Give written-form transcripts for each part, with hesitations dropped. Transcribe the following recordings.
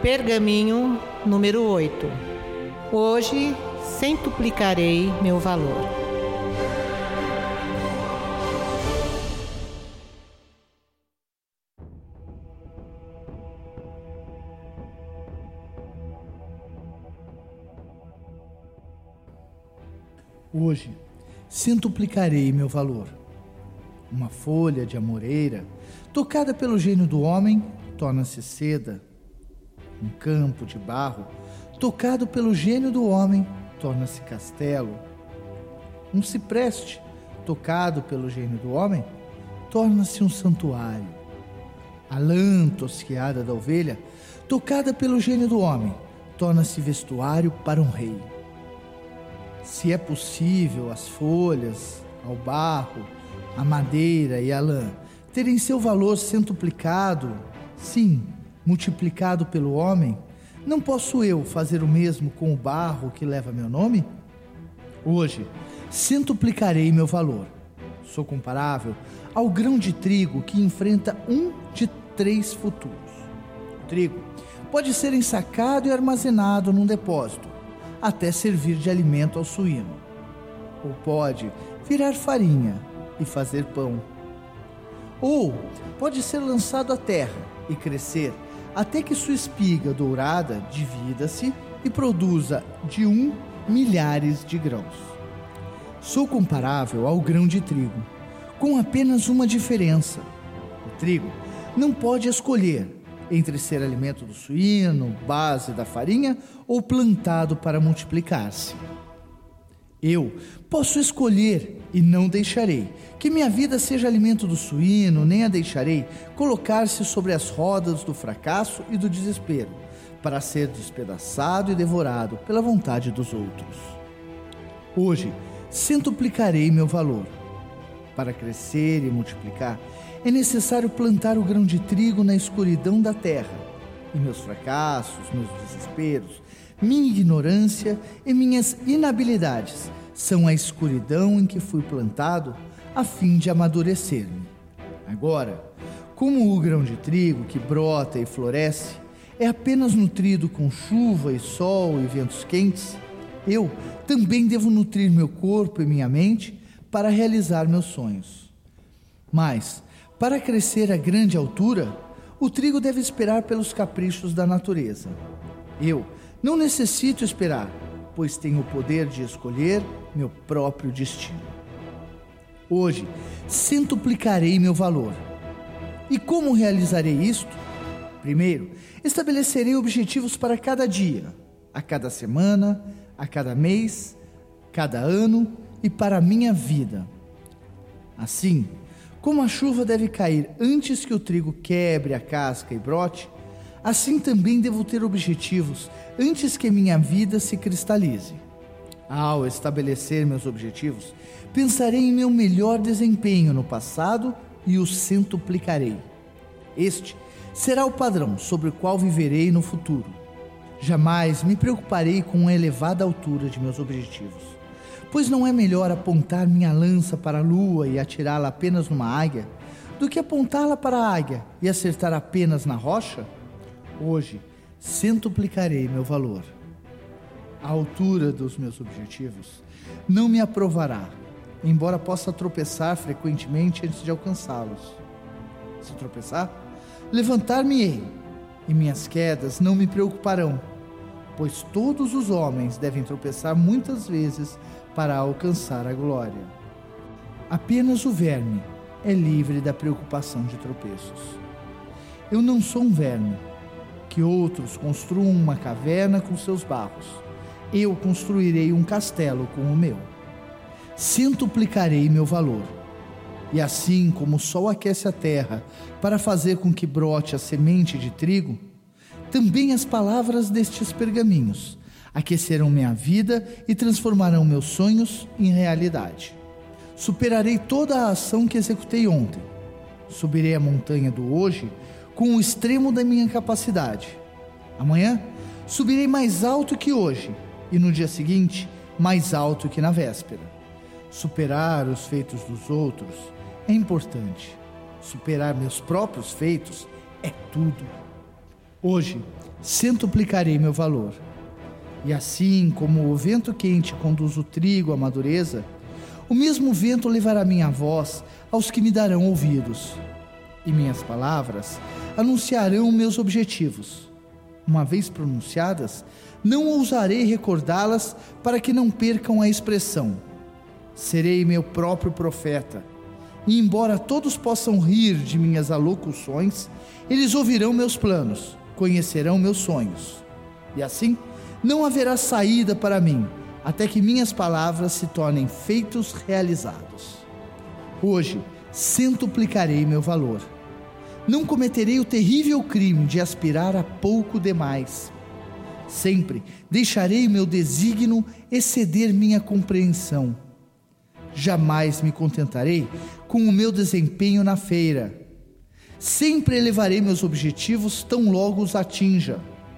Pergaminho número 8. Hoje centuplicarei meu valor. Hoje centuplicarei meu valor. Uma folha de amoreira, tocada pelo gênio do homem, torna-se seda. Um campo de barro, tocado pelo gênio do homem, torna-se castelo. Um cipreste, tocado pelo gênio do homem, torna-se um santuário. A lã tosquiada da ovelha, tocada pelo gênio do homem, torna-se vestuário para um rei. Se é possível as folhas, ao barro, a madeira e a lã terem seu valor centuplicado, sim, multiplicado pelo homem, não posso eu fazer o mesmo com o barro que leva meu nome? Hoje, centuplicarei meu valor. Sou comparável ao grão de trigo que enfrenta um de 3 futuros. O trigo pode ser ensacado e armazenado num depósito, até servir de alimento ao suíno. Ou pode virar farinha e fazer pão. Ou pode ser lançado à terra e crescer até que sua espiga dourada divida-se e produza de 1 milhares de grãos. Sou comparável ao grão de trigo, com apenas uma diferença. O trigo não pode escolher entre ser alimento do suíno, base da farinha ou plantado para multiplicar-se. Eu posso escolher e não deixarei que minha vida seja alimento do suíno, nem a deixarei colocar-se sobre as rodas do fracasso e do desespero, para ser despedaçado e devorado pela vontade dos outros. Hoje, centuplicarei meu valor. Para crescer e multiplicar, é necessário plantar o grão de trigo na escuridão da terra, e meus fracassos, meus desesperos, minha ignorância e minhas inabilidades são a escuridão em que fui plantado a fim de amadurecer-me. Agora, como o grão de trigo que brota e floresce é apenas nutrido com chuva e sol e ventos quentes, eu também devo nutrir meu corpo e minha mente para realizar meus sonhos. Mas, para crescer a grande altura, o trigo deve esperar pelos caprichos da natureza. Eu não necessito esperar, pois tenho o poder de escolher meu próprio destino. Hoje, centuplicarei meu valor. E como realizarei isto? Primeiro, estabelecerei objetivos para cada dia, a cada semana, a cada mês, cada ano e para a minha vida. Assim, como a chuva deve cair antes que o trigo quebre a casca e brote, assim também devo ter objetivos antes que minha vida se cristalize. Ao estabelecer meus objetivos, pensarei em meu melhor desempenho no passado e o centuplicarei. Este será o padrão sobre o qual viverei no futuro. Jamais me preocuparei com a elevada altura de meus objetivos, pois não é melhor apontar minha lança para a lua e atirá-la apenas numa águia, do que apontá-la para a águia e acertar apenas na rocha? Hoje, centuplicarei meu valor. A altura dos meus objetivos não me aprovará, embora possa tropeçar frequentemente antes de alcançá-los. Se tropeçar, levantar-me-ei, e minhas quedas não me preocuparão, pois todos os homens devem tropeçar muitas vezes para alcançar a glória. Apenas o verme é livre da preocupação de tropeços. Eu não sou um verme, que outros construam uma caverna com seus barros. Eu construirei um castelo com o meu. Centuplicarei meu valor. E assim como o sol aquece a terra para fazer com que brote a semente de trigo, também as palavras destes pergaminhos aquecerão minha vida e transformarão meus sonhos em realidade. Superarei toda a ação que executei ontem. Subirei a montanha do hoje com o extremo da minha capacidade. Amanhã, subirei mais alto que hoje, e no dia seguinte, mais alto que na véspera. Superar os feitos dos outros é importante. Superar meus próprios feitos é tudo. Hoje centuplicarei meu valor. E assim como o vento quente conduz o trigo à madureza, o mesmo vento levará minha voz aos que me darão ouvidos. E minhas palavras anunciarão meus objetivos. Uma vez pronunciadas, não ousarei recordá-las para que não percam a expressão. Serei meu próprio profeta. E embora todos possam rir de minhas alocuções, eles ouvirão meus planos, conhecerão meus sonhos. E assim, não haverá saída para mim, até que minhas palavras se tornem feitos realizados. Hoje, centuplicarei meu valor. Não cometerei o terrível crime de aspirar a pouco demais. Sempre deixarei meu desígnio exceder minha compreensão. Jamais me contentarei com o meu desempenho na feira. Sempre elevarei meus objetivos tão logo os atinja.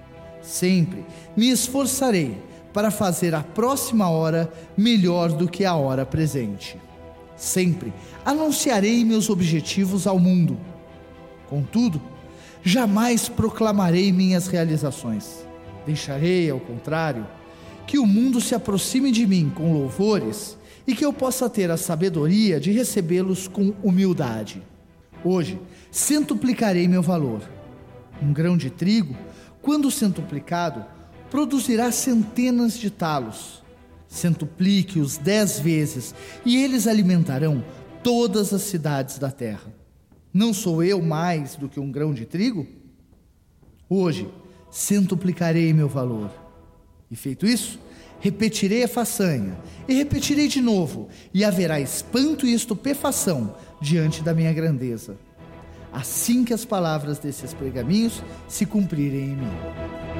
Sempre me esforçarei para fazer a próxima hora melhor do que a hora presente. Sempre anunciarei meus objetivos ao mundo. Contudo, jamais proclamarei minhas realizações. Deixarei, ao contrário, que o mundo se aproxime de mim com louvores e que eu possa ter a sabedoria de recebê-los com humildade. Hoje, centuplicarei meu valor. Um grão de trigo, quando centuplicado, produzirá centenas de talos. Centuplique-os 10 vezes e eles alimentarão todas as cidades da terra. Não sou eu mais do que um grão de trigo? Hoje, centuplicarei meu valor. E feito isso, repetirei a façanha, e repetirei de novo, e haverá espanto e estupefação diante da minha grandeza. Assim que as palavras desses pergaminhos se cumprirem em mim.